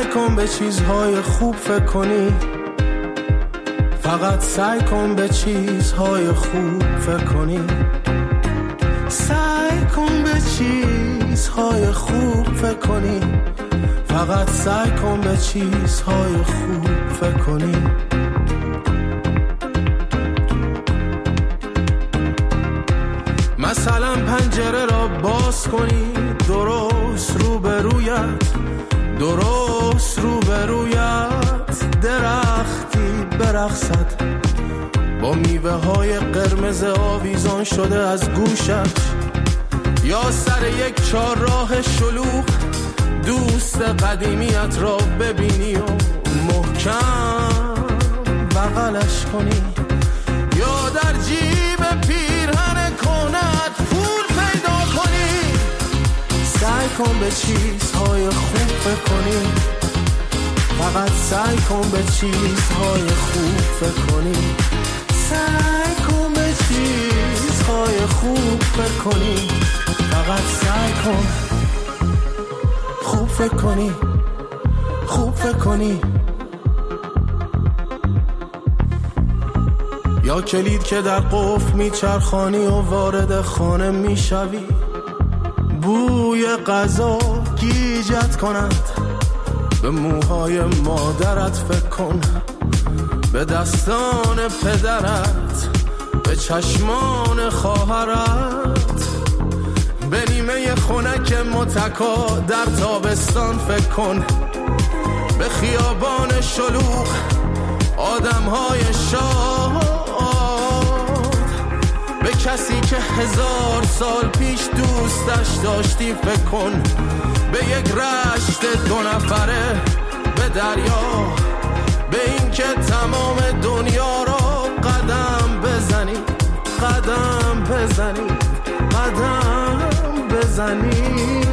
سعی کن به چیزهای خوب فکر کنی، فقط سعی کن به چیزهای خوب فکر کنی. سعی کن به چیزهای خوب فکر کنی، فقط سعی کن به چیزهای خوب فکر کنی. مثلا پنجره را باز کنی، درست روبرویت، درست روبرویت درختی برقصد با میوه های قرمز آویزان شده از گوشش، یا سر یک چهارراه شلوغ دوست قدیمیت را ببینی و محکم بغلش کنی، یا در جیب پیرهن کنت پول پیدا کنی. سعی کن به چیزهای خوب فکر کنی، فقط سعی کن به چیزهای خوب فکر کنی. سعی کن به چیزهای خوب فکر کنی، فقط سعی کن خوب فکر کنی، خوب فکر کنی. یا کلید که در قفل میچرخانی و وارد خانه میشوی، بوی غذا گیجت کند، به موهای مادرت فکر کن، به دستان پدرت، به چشمان خواهرت، به نیمه خنک متکا در تابستان فکر کن، به خیابان شلوغ آدمهای شاد، به کسی که 1000 سال پیش دوستش داشتی فکر کن، به یک رشت 2 نفره، به دریا، به این که تمام دنیا را قدم بزنی، قدم بزنی، قدم بزنی.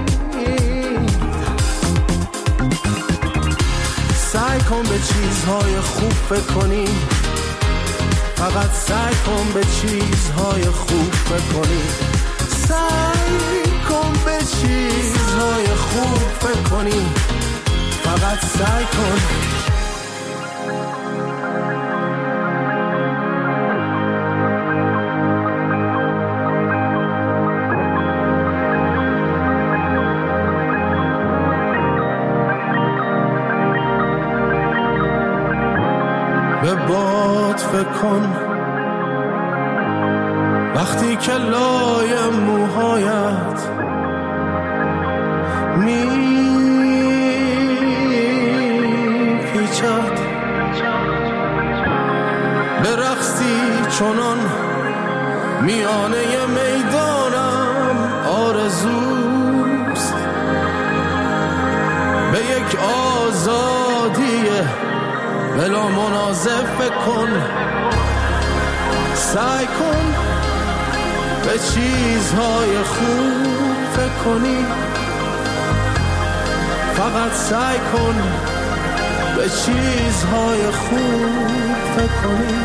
سعی کن به چیزهای خوب فکر کنی، فقط سعی کن به چیزهای خوب فکر کنی. سعی کن به چیزهای خوب فکر کنی، فقط سعی کن. به باد فکر کن وقتی که لای موهایت پیچد، به رقصی چنان میانه میدانم آرزوست، به یک آزادی بلا منازع فکر کن. سعی کن به چیزهای خوب فکر کنی، فقط سعی کن به چیزهای خوب فکر کنی.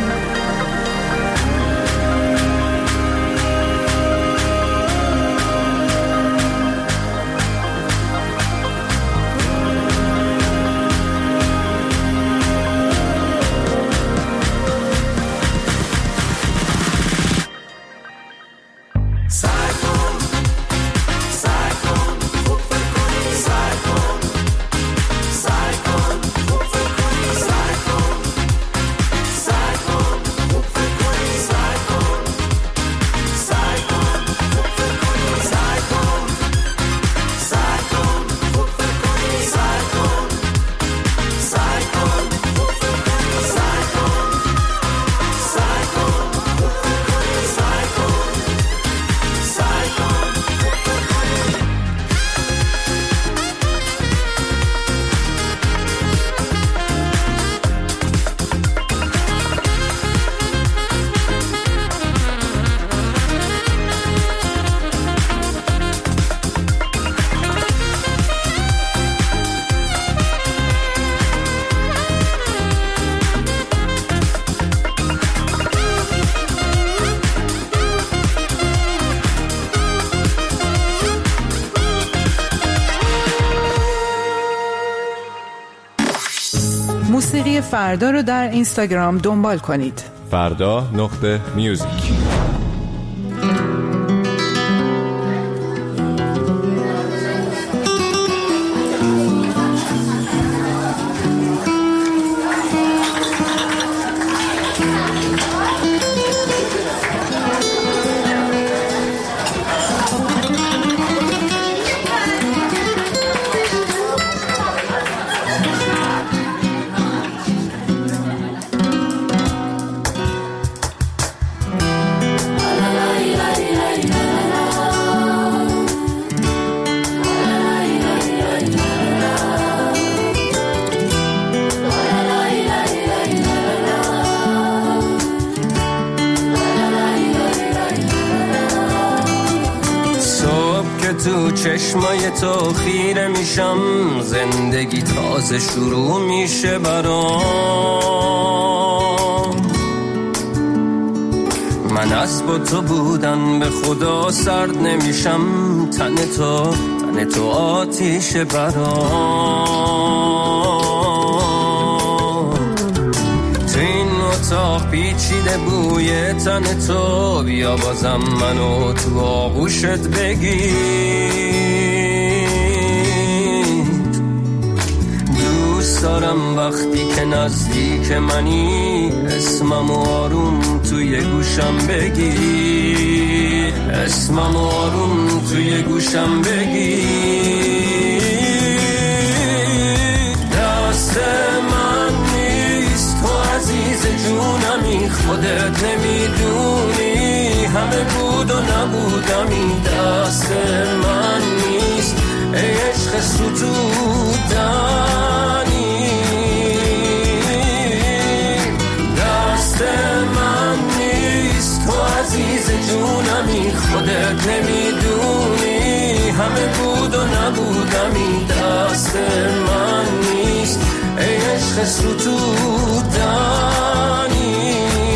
Side موسیقی فردا رو در اینستاگرام دنبال کنید. فردا.music. تو چشمای تو خیره میشم، زندگی تازه شروع میشه برام. من اسب تو بودن به خدا سرد نمیشم، تن تو آتیش برام. تو این اتاق پیچیده بوی تن تو، بیا بازم منو تو آغوشت بگیر. دوست دارم وقتی که نزدیک منی، اسمم آروم توی گوشم بگی، اسمم آروم توی گوشم بگی. دست من نیست تو عزیز جونمی، خودت نمیدونی همه بود و نبودمی. دست من نیست ای عشق ستودنی، دست من نیست تو عزیز جونمی، خودت نمیدونی همه بود و نبودمی. دست من نیست ای عشق ستودنی.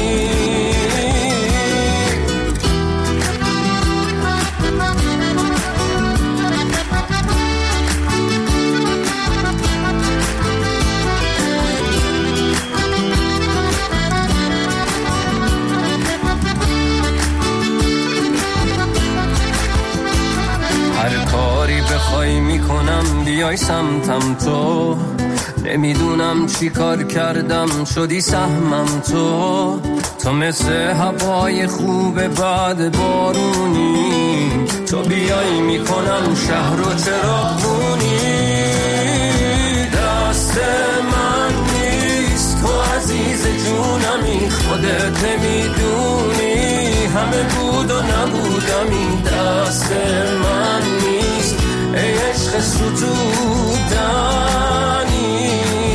هر کاری بخوای میکنم بیای سمتم تو، نمیدونم چی کار کردم شدی سهمم تو. تو مثل هوای خوب بعد بارونی، تو بیای میکنم شهر و چراغونی. دست من نیست تو عزیز جونمی، خودت نمیدونی همه بود و نبودمی. دست من نیست ای عشق ستودنی،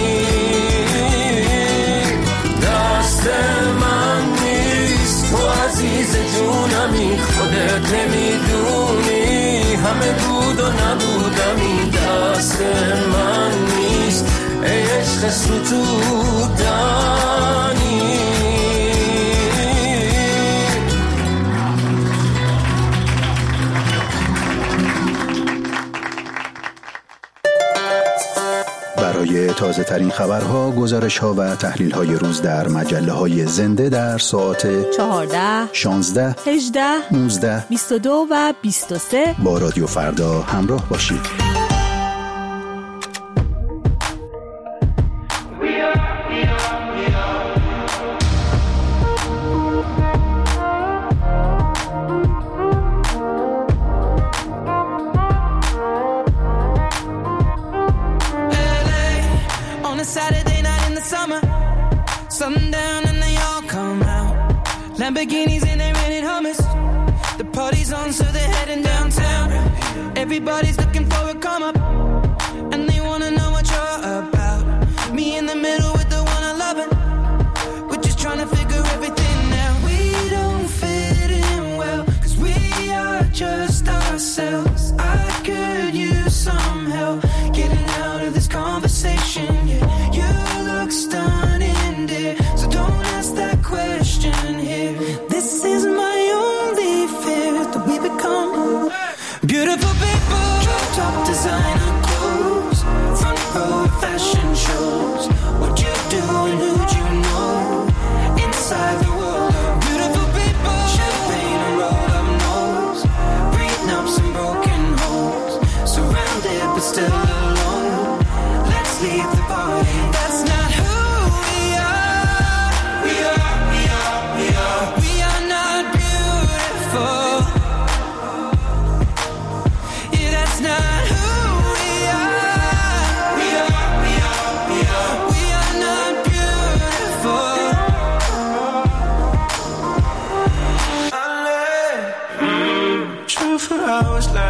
دست من نیست تو عزیز جونمی، خودت نمیدونی همه بود و نبودمی. دست من نیست ای عشق ستودنی. برای تازه ترین خبرها، گزارش ها و تحلیل های روز در مجله های زنده در ساعت 14, 16, 18, 19, 22 و 23 با رادیو فردا همراه باشید. Lamborghinis and they rented hummus. The party's on, so they're heading downtown. Everybody's looking for a come up, and they wanna know what you're about. Me in the middle with the one I love, we're just trying to figure everything out. We don't fit in well, 'cause we are just ourselves. I could use some help getting out of this conversation. Yeah, you look stunning, dear, so don't ask that question here. This is my only fear, that we become beautiful people, top design.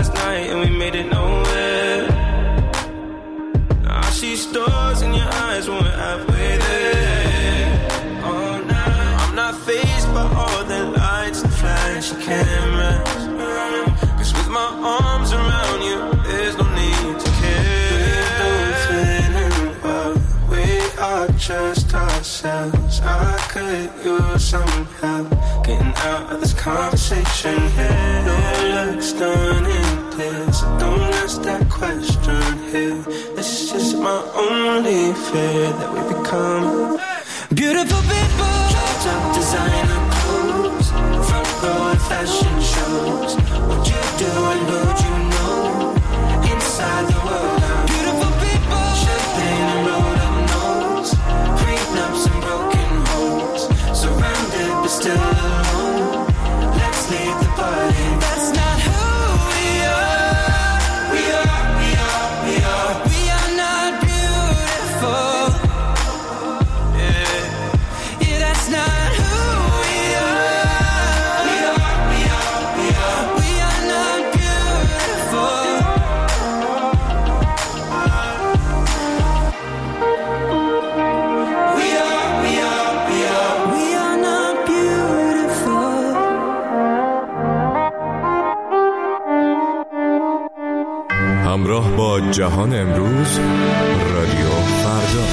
last night and we made it nowhere. Now I see stars in your eyes when we're halfway there. Oh, nah, I'm not fazed by all the lights and flashy cameras. Cause with my arms around you, there's no need to care. Don't fit in well, we are just ourselves. I could use some help getting out of this conversation here. No looks done in this, so don't ask that question here. This is just my only fear, that we become beautiful people. Top designer clothes, front row at fashion shows. What you do and who you know inside the world now. Beautiful people, champagne and rolled up nose, prenups and broken homes, surrounded but still alone. Let's leave the party. That's not who we are. We are, we are, we are. We are not beautiful. Yeah, yeah, that's not who we are. We are, we are, we are. We are not beautiful. We are, we are, we are. We are not beautiful. همراه با جهان امروز، رادیو فردا.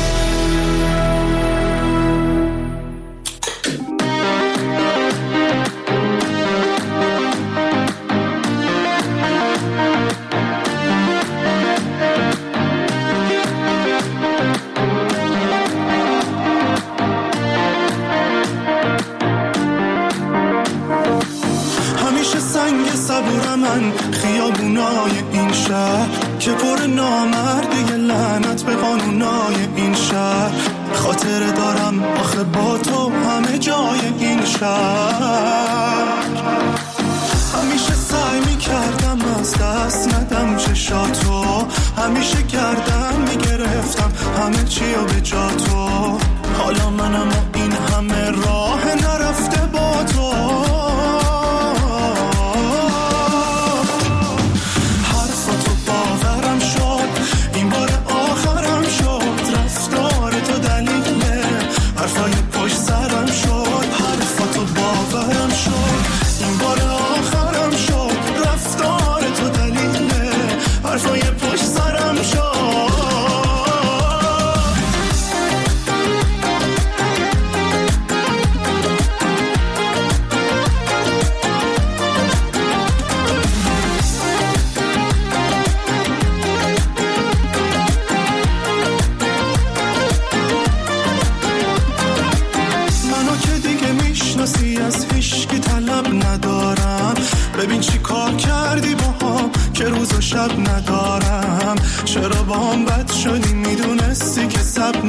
همیشه سنگ صبور من خیابونای این شهر که پر نامرده لعنت به قانونای این شهر. خاطره دارم آخه با تو همه جای این شهر. همیشه سعی میکردم از دست ندم چشاتو، همیشه گردم میگرفتم همه چیو به جا تو. حالا منم و این همه راه نرفته با تو. حرفاتو باورم شد، این بار آخرم شد. رفتار تو دلیله حرفای پشت سرم شد. حرفاتو باورم شد، این بار آخرم شد. رفتار تو دلیله حرفای پشت سرم شد. از هیچکی طلب ندارم. ببین چی کار کردی باهام که روز و شب ندارم. چرا با هم بد شدی میدونستی که سب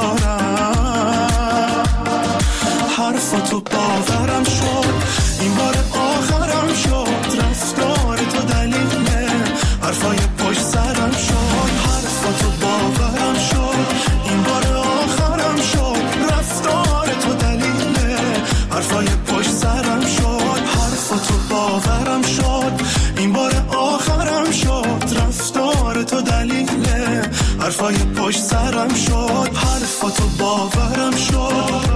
ندارم. حرفاتو باورم شد، این بار آخرم شد. رفتار تو دلیله حرفای پشت سرم شد. حرفاتو باورم شد، این بار آخرم شد. رفتار تو دلیله حرفای پشت سرم شد. حرفاتو باورم شد، این بار آخرم شد. رفتار تو دلیله حرفای پشت سرم شد. حرفاتو باورم شد.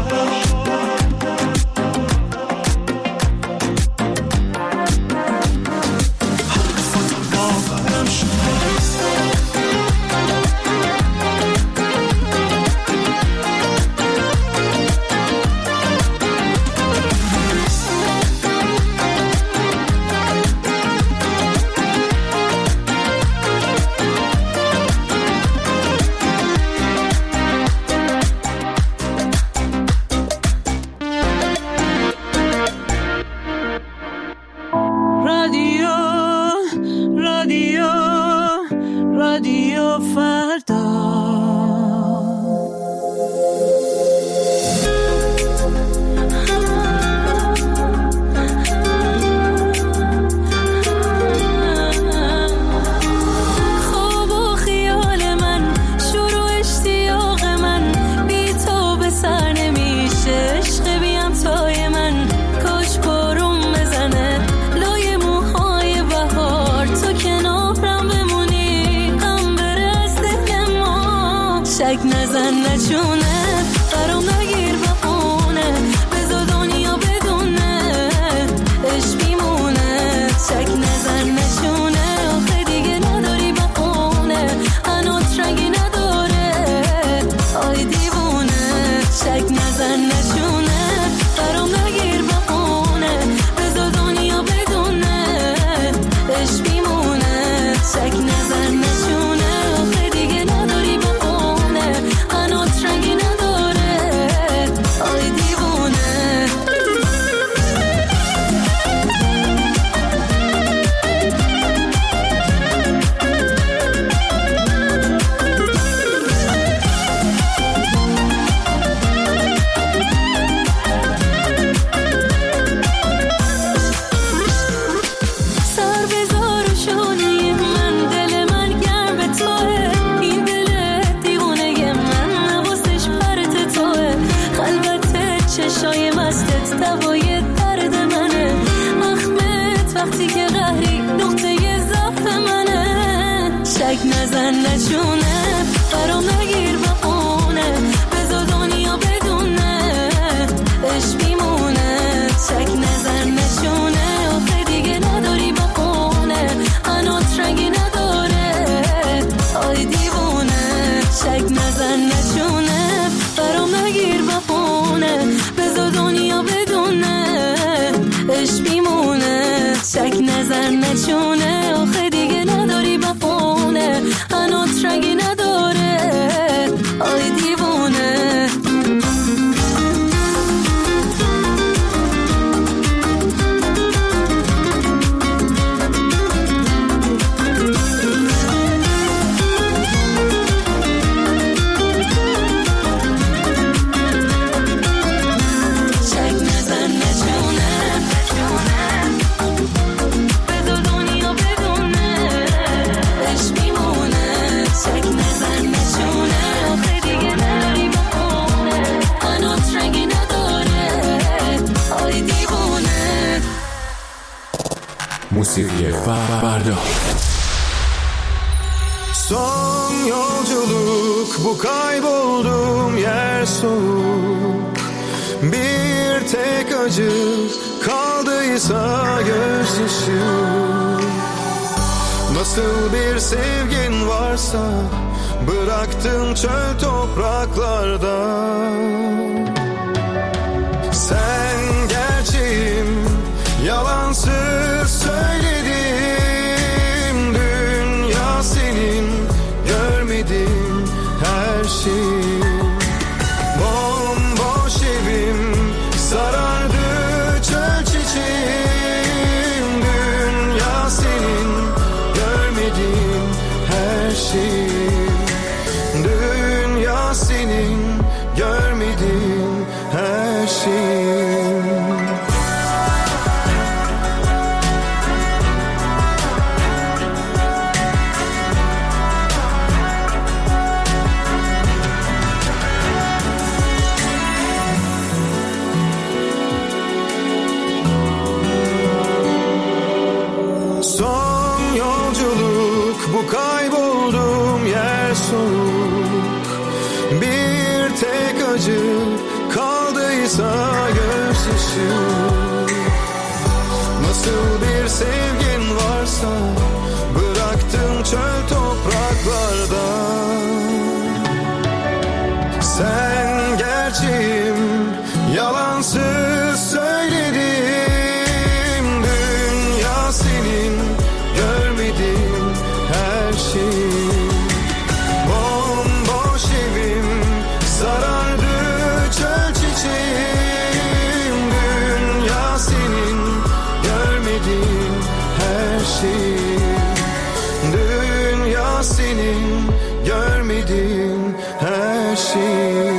شک نزن نچونه برام نگیر بخونه بذار دنیا بدونه عشق میمونه شک نزن نچونه آخه دیگه نداری بخونه هنوز رنگی نداره آی دیوونه شک نزن نچونه برام نگیر بخونه بذار دنیا بدونه عشق میمونه شک نزن نچونه آخه دیگه نداری بخونه هنوز رنگی نداره آی دیوونه نزن نچونه برام نگیر بخونه بذار دنیا بدونه عشق میمونه شک نزن نچونه آخه دیگه نداری بخونه هنوز رنگی نداره آی دیوونه شک نزن نچونه برام نگیر بخونه بذار دنیا بدونه عشق میمونه شک نزن نچونه آخه دیگه نداری بخونه هنوز رنگی نداره آی دیوونه Musikiye Ferda. Son yolculuk bu kaybolduğum yer soğuk. Bir tek acı kaldıysa gözyaşı. Nasıl bir sevgin varsa bıraktın çöl topraklarda. Sen gerçeğim, yalansız söyledim. Dünya senin, görmedim her şeyi. Bomboş evim sarardı çöl çiçeğim. Dünya senin, görmedim her şeyi. Dünya senin, görmedim her şeyi. Bu kaybolduğum yer soğuk. Bir tek acı kaldıysa gözyaşı. Nasıl bir sevgin varsa bıraktın çöl topraklarda. Sen gerçeğim, yalansız söyledim. Dünya senin, görmedim her şeyi. Bomboş evim sarardı çöl çiçeğim. Dünya senin, görmedim her şeyi. Dünya senin, görmedim her şeyi.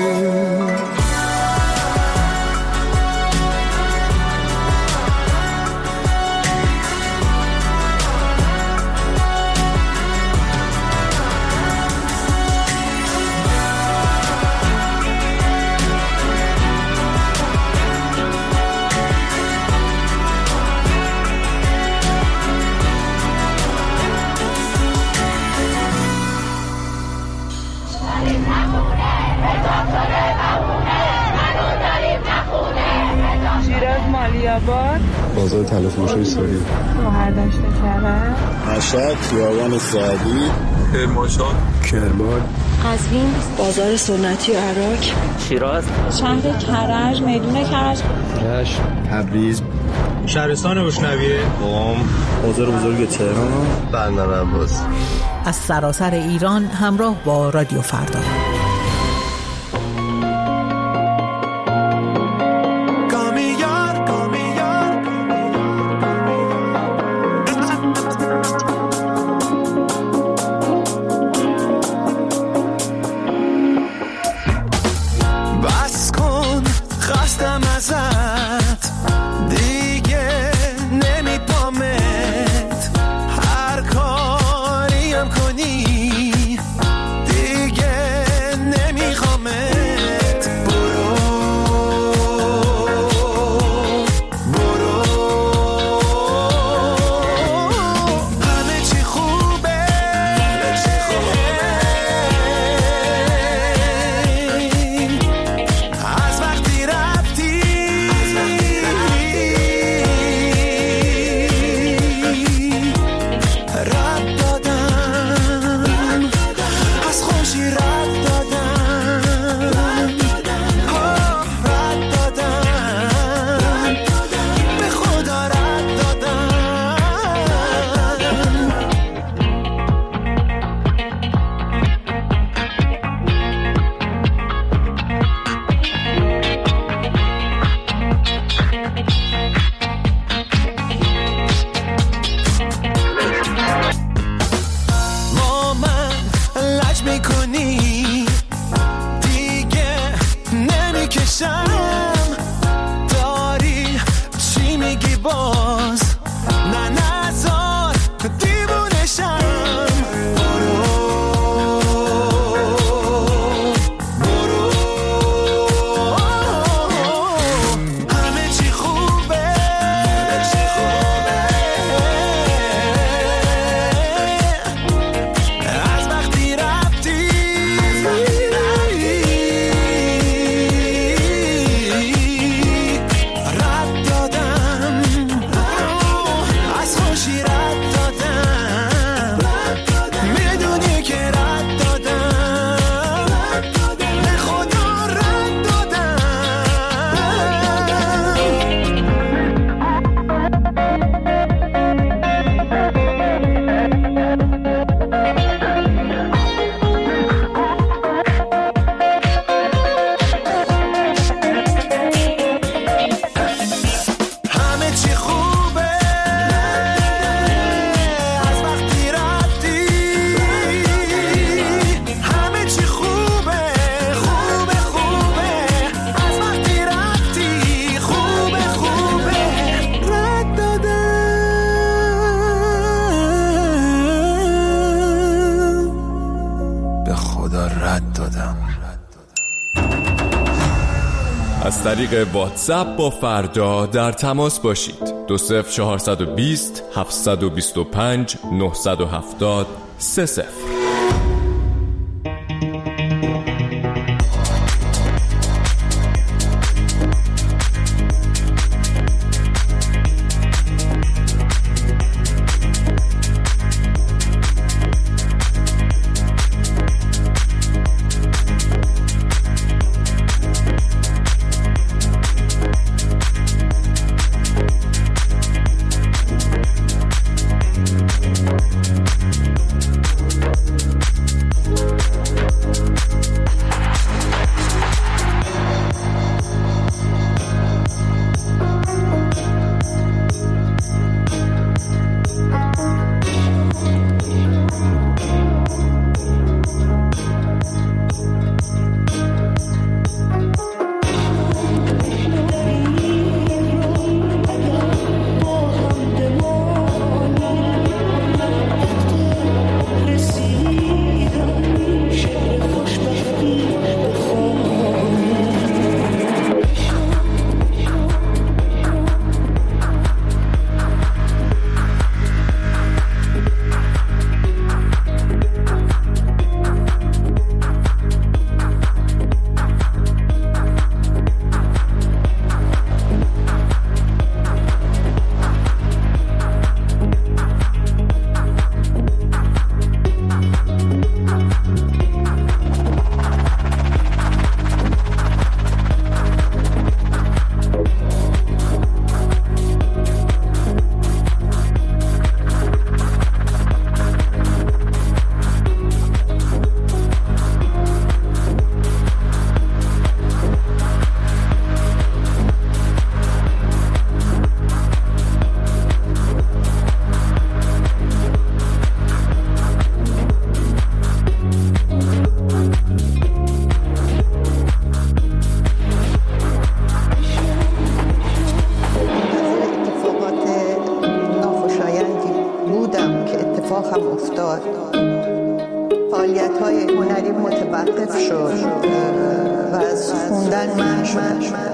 شیراز مالی‌آباد، بازار تلافروشی سوری، شهردشت کرج، مشهد خیابان سعدی، کرمانشاه، کرمان، قزوین، بازار سنتی و عراق، شیراز، شهر کرج، میدون کرج، رشت، تبریز، شهرستان بوشنویه، قم، بازار بزرگ تهران، بندر عباس. از سراسر ایران همراه با رادیو فردا. از طریق واتساپ با فردا در تماس باشید. 20420 725 970 30. شد و از خوندن من شد.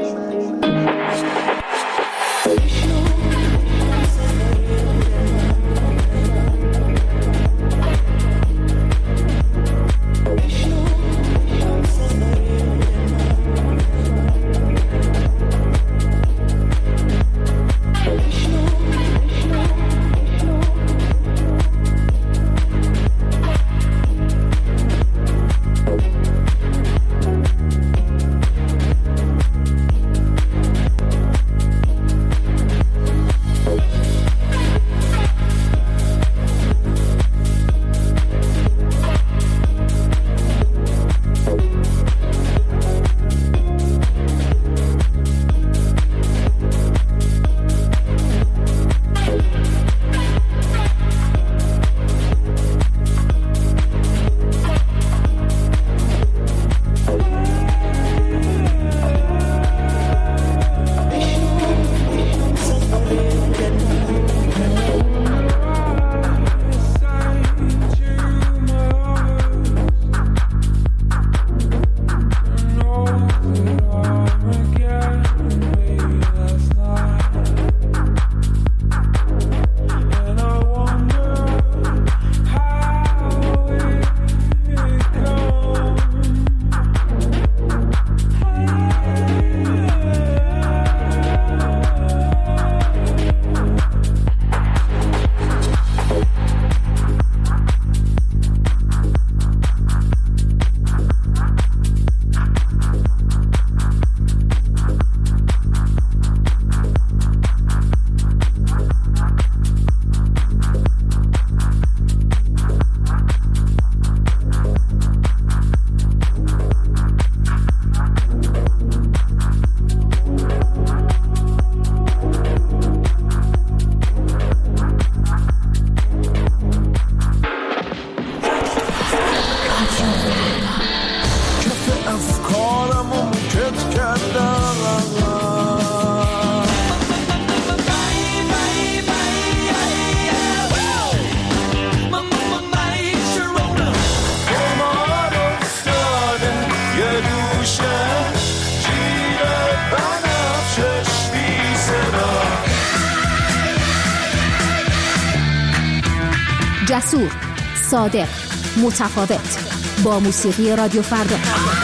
جسور، صادق، متفاوت، با موسیقی رادیو فردا.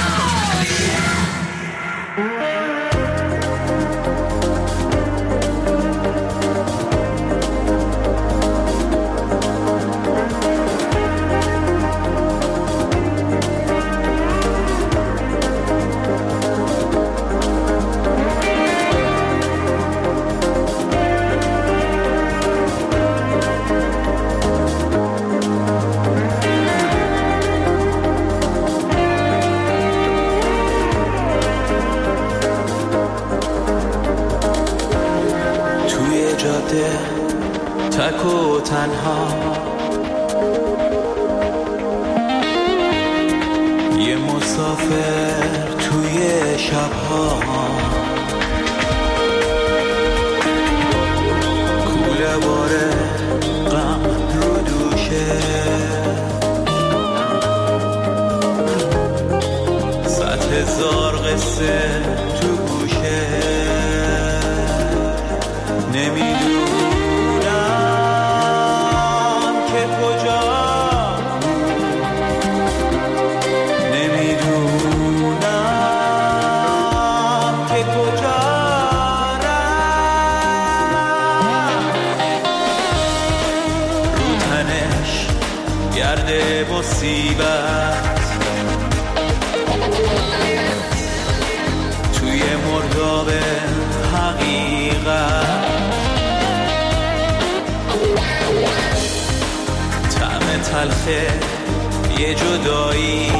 تک و تنها یه مسافر توی شبها، کوله باره غم رو دوشه، 100,000 قصه تو گوشه، نمیدونم که کجا، نمیدونم که کجا رو تنش گرده مصیبت، توی مرداب حقیقت، طعم تلخه یه جدایی،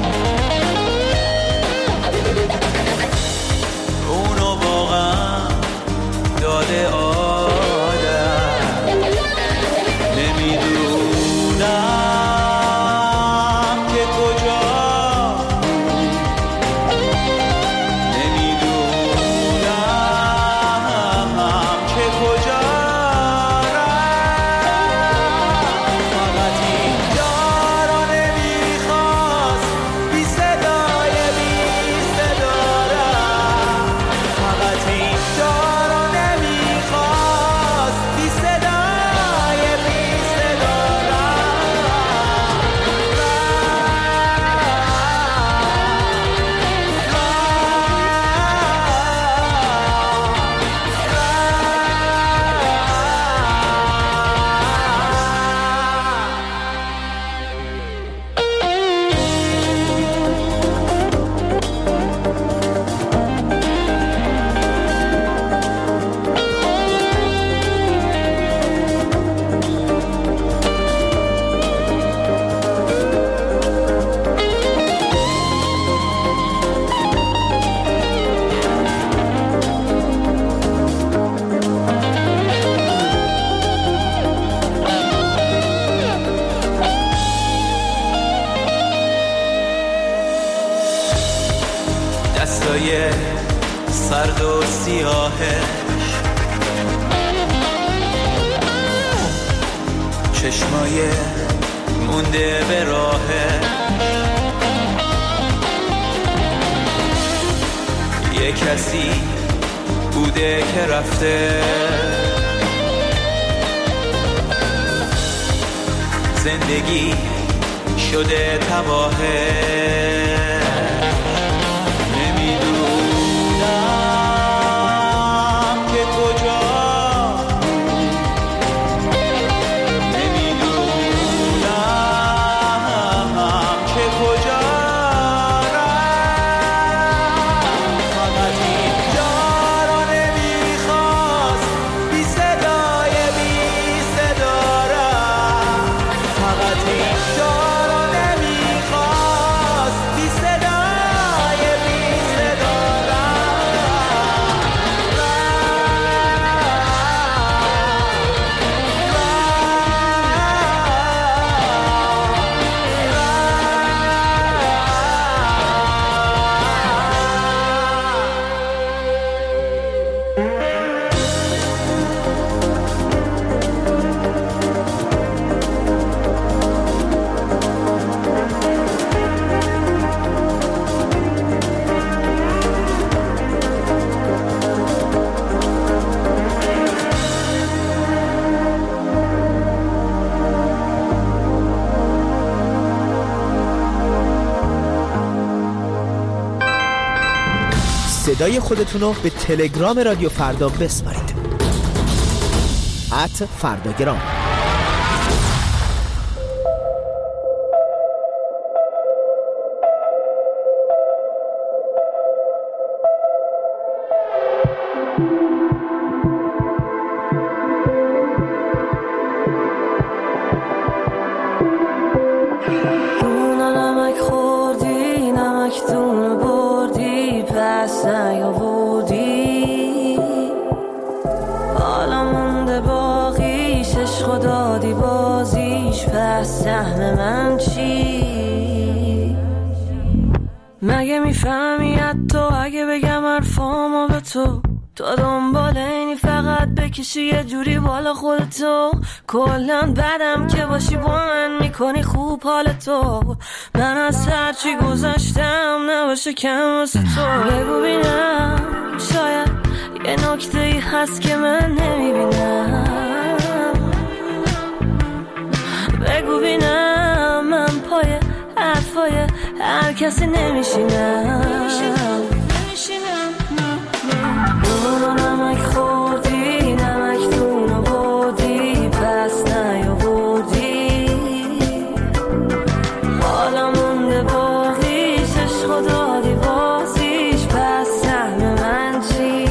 اونو واقعا داده آدم، نمیدونم که کجا، نمیدونم که کجا، فقط این یارا نمیخواست لحظای سرد و سیاهش، چشمای مونده به راهش، یه کسی بوده که رفته، زندگی شده تباهه. نمیدونم که کجا، نمیدونم که کجا رفت، فقط این جا رو نمیخواست بی صدای بی صدا رفت، فقط این جا رو نمیخواست بی صدای بی صدا صدای خودتون رو به تلگرام رادیو فردا بسپارید. @فرداگرام. سهم من چی؟ مگه میفهمی حتی اگه بگم حرفامو به تو دنبال اینی فقط بکشی یه جوری بالا خودتو، کلن بدم که باشی با من میکنی خوب حالتو، من از هرچی گذشتم نباشه کم واسه تو. بگو بینم شاید یه نکته ای هست که من نمیبینم، بگو بینم من پای حرفای هر کسی نمیشینم. اونو نمک خوردی نمک دونو بردی پس نیاوردی، حالا مونده باقیش عشقو دادی بازیش، پس سهم من چی؟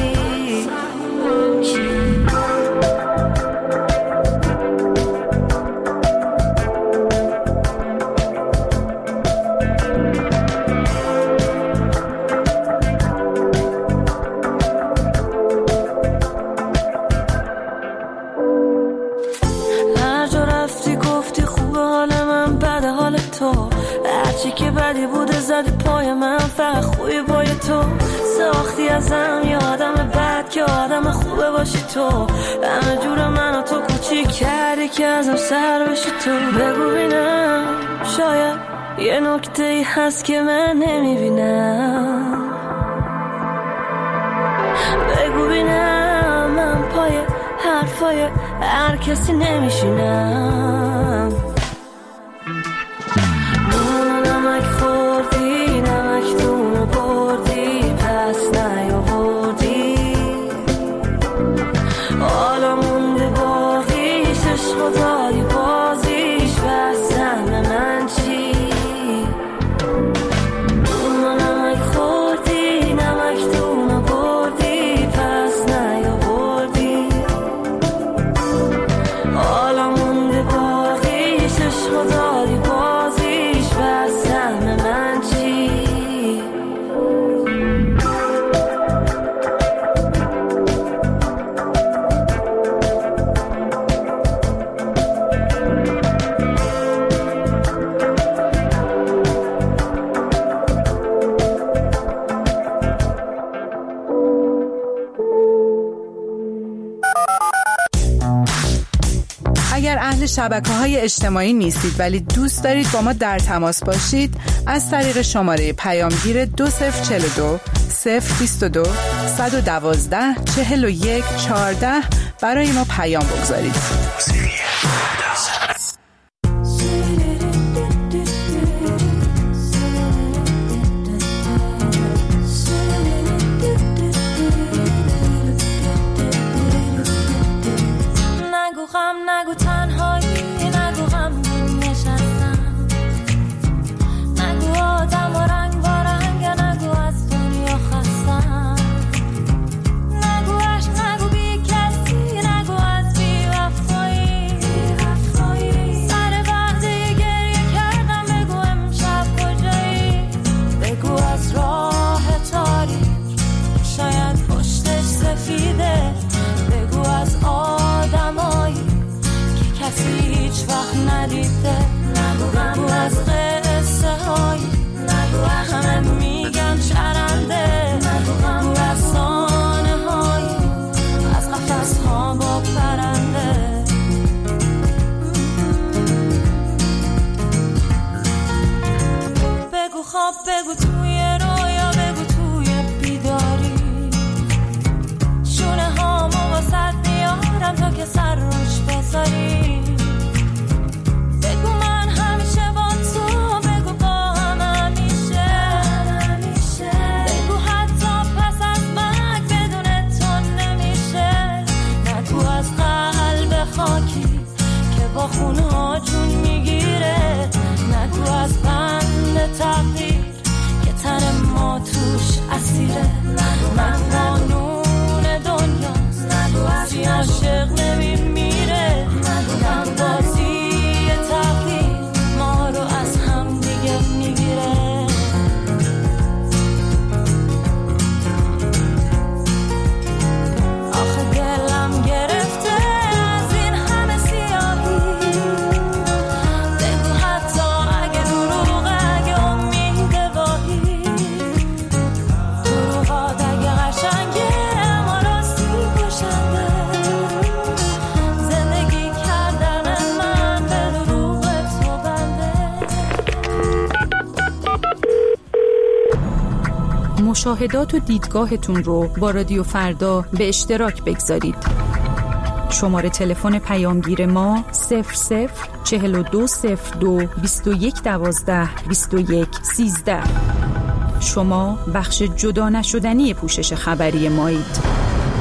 هرچی که بدی بوده زدی پای من، فقط خوبی پای تو ساختی ازم یه آدم بد که آدم خوبه باشی تو، همه جور من و تو کوچیک کردی که ازم سر بشی تو. بگو بینم شاید یه نکته ای هست که من نمیبینم، بگو بینم من پای حرفای هر کسی نمیشینم. نمک خوردی نمک دونو بردی پس نیاوردی، حالا مونده باقیش عشقو دادی بازیش، پس سهم من چی؟ نمک خوردی نمک دونو بردی پس نیاوردی، حالا مونده باقیش عشقو دادی بازیش، پس سهم من شبکه‌های اجتماعی نیستید ولی دوست دارید با ما در تماس باشید، از طریق شماره پیامگیر 2042 022 112 41 14 برای ما پیام بگذارید. نگو تنهایی، نگو غمگین نشستم، نگو آدم و رنگ با رنگ، نگو از دنیا خستم، نگو عشق، نگو بی کسی، نگو از بی وفایی، سر وقتی گریه کردم بگو امشب کجایی، بگو از راه تاریک شاید پشتش سفیده، بگو از آدمایی کسی هیچ وقت ندیده، نگو از قصه هایی همه میگن چرنده، نگو از سانه هایی از قفس ها با پرنده، بگو خواب، بگو توی رویا، بگو توی بیداری، شونه هامو واسد میارم تا که سر روش بذاری، بگو من همیشه با تو، بگو با هم همیشه، بگو حتی پس از مرگ بدون تو نمیشه، نگو از قلب خاکی که با خونها جون میگیره، نگو از بند تقدیر که تن ما توش اسیره، نگو قانون دنیاست، نگو از عاشق نمیمیره، نگو بازی تقدیر ما رو از هم دیگه میگیره، آخه دلم گرفته از این همه سیاهی، بگو حتی اگه دروغه، اگه امید واهی، دروغات اگه قشنگه اما راستی کشنده، زندگی کردن من به دروغ تو بنده. مشاهدات و دیدگاهتون رو با رادیو فردا به اشتراک بگذارید. شماره تلفن پیامگیر ما 004202 2112 2113. شما بخش جدا نشدنی پوشش خبری مایید.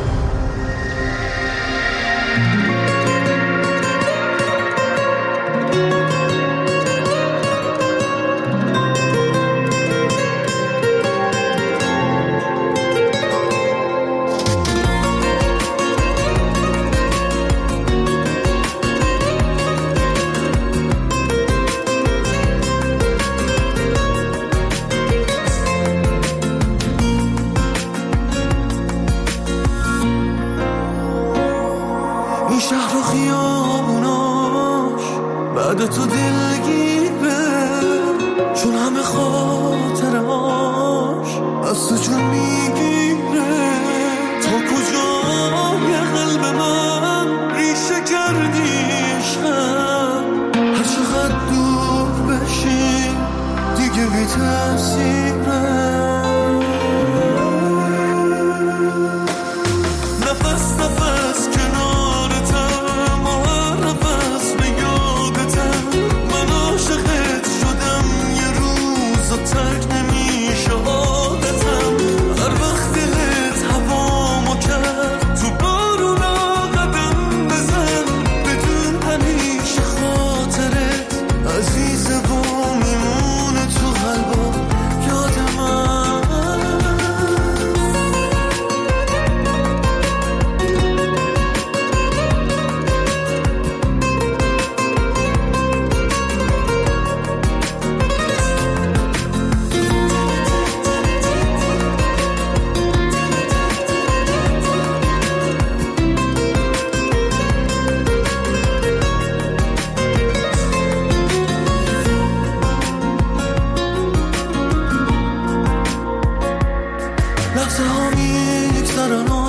شهر و خیابوناش بعد تو دلگیره، چون همه خاطرهاش از تو جون میگیره، تا کجای قلب من ریشه کردی عشقم، هر چقدر دور بشی دیگه بی تأثیره، نفس نفس کنارتم و هر نفس به یادتم، من عاشقت شدم یه روز و ترک نمیشه عادتم، هر وقت دلت هوامو کرد تو بارونا قدم بزن، بدون همیشه خاطرت عزیزه و میمونه تو قلبا یاد من. لحظه ها میگذرن